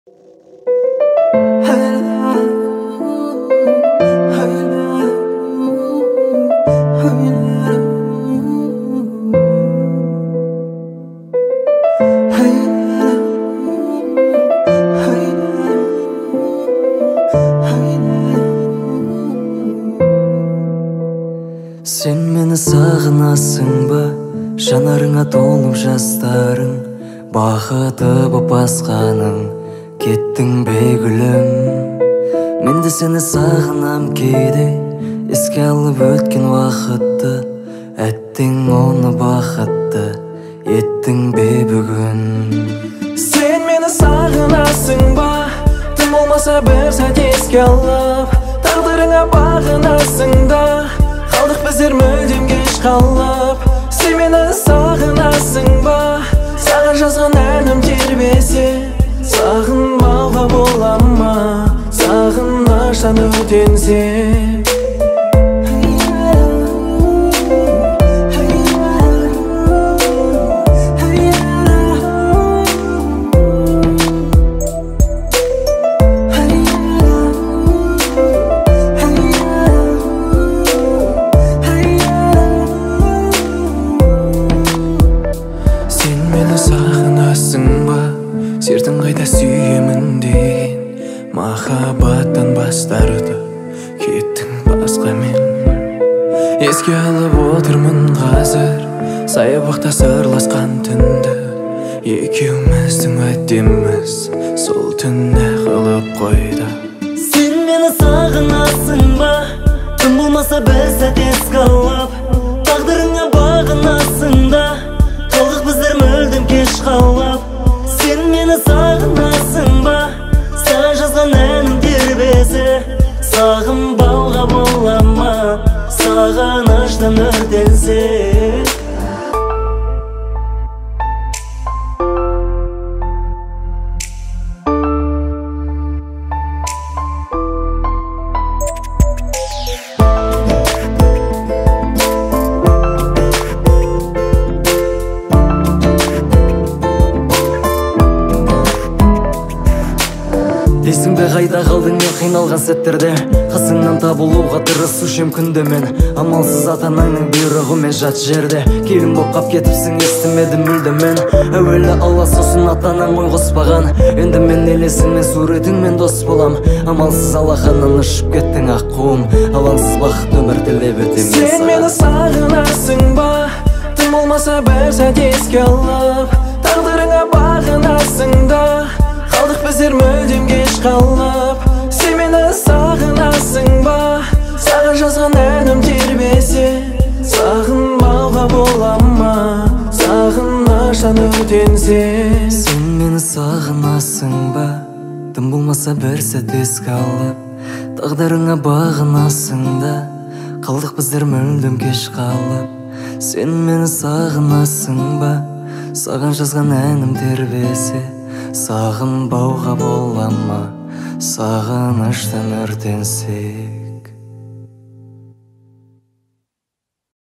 Sen meni sağınasың ба, жанарыңа толып жастарың, бақыты боп басқаның, кеттің бе гүлім. Мен де сені сағынам кейде, еске алып өткен уақытты, әттең оны бақытты, еттің бе бүгін. Sen meni sağınasың ба, тым болмаса бір сәт еске алып, тағдырыңа бағынасың да, қалдық біздер мүлдем кеш қалып. Sen meni sağınasың ба, саған жазған әнім тербесе, сағынбауға бола ма, сағыныштан өртенсе. Сағынасың ба, сертің қайда сүйемін деген, махаббаттан бас тартып кеттің басқамен. Еске алып отырмын қазір саябақта сырласқан түнді, екеуміздің уәдеміз сол түнде қалып қойды. Sen meni sağınasың ба, тым болмаса бір сәт еске алып, тағдырыңа бағынасың да, қалдық біздер мүлдем кеш қалып. Sen meni sağınasың ба, саған жазған әнім тербесе, сағынбауға бола ма, сағыныштан өртенсе. Есің бе қайда қалдың мен қиналған сәттерде, қасыңнан табылуға тырысушым күнде мен. Амалсыз ата-анаңның бұйрығымен жат жерде, келін боп қап кетіпсің, естімедім мүлде мен. Әуелі Алла, сосын ата-анаң ой қоспаған, енді мен елесіңмен суретіңмен дос болам. Амалсыз алақаннан ұшып кеттің аққуым, алаңсыз бақыт өмір тілеп өтем. Sen meni sağınasың ба, тым болмаса бір сәт еске алып, тағдырыңа бағынасың да, қалдық біздер мүлдем кеш қалып. Sen meni sağınасың ба, саған жазған әнім тербесе, сағынбауға бола ма, сағыныштан өртенсе. Sen meni sağınасың ба, тым болмаса бір сәт еске алып, тағдырыңа бағынасың да, қалдық біздер мүлдем кеш қалып. Sen meni sağınасың ба, саған жазған әнім тербесе, сағынбауға бола ма, сағыныштан өртенсек.